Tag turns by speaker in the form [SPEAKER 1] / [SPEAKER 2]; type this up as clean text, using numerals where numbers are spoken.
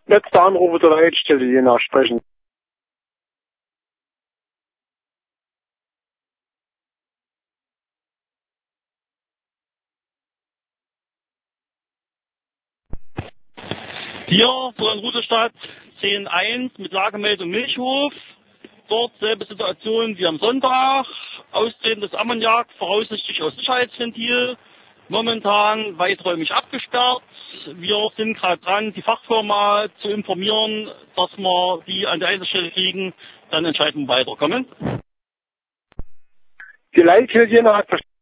[SPEAKER 1] Letzter Anruf der Leitstelle, je nachsprechen.
[SPEAKER 2] Hier, so in Rudolstadt, 10.1 mit Lagemeldung Milchhof. Dort selbe Situation wie am Sonntag. Austretendes Ammoniak, voraussichtlich aus Sicherheitsventil. Momentan weiträumig abgesperrt. Wir sind gerade dran, die Fachfirma zu informieren, dass wir die an der Einsatzstelle kriegen. Dann entscheiden wir weiter. Kommen?
[SPEAKER 1] Die Leitstelle, je nach